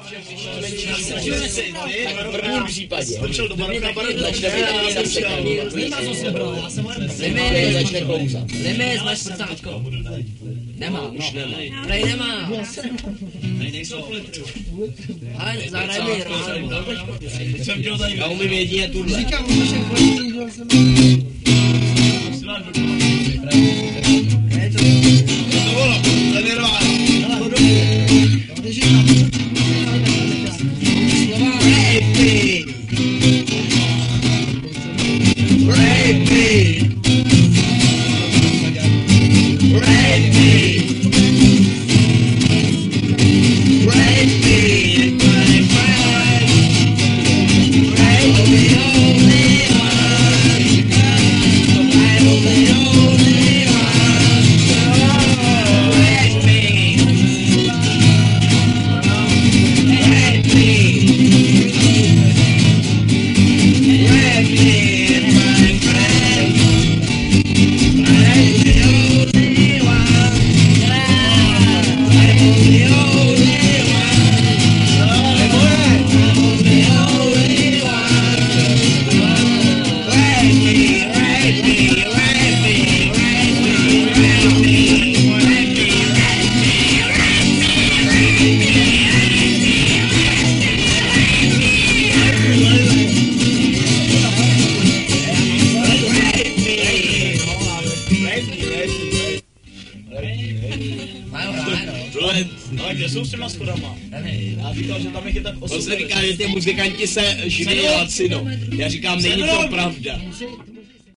Tak v prvním případě. Začne začne klouzat. Limit, máš prcátko. Nemá. Už nemá. Prej nemá. Ale zahraj mi Já umím jedině tuhle. Ale kde jsou s těma schodama? Já říkal, že tam je tak 8. On se říká, že ty muzikanti se živí lacino. Já říkám, není to pravda.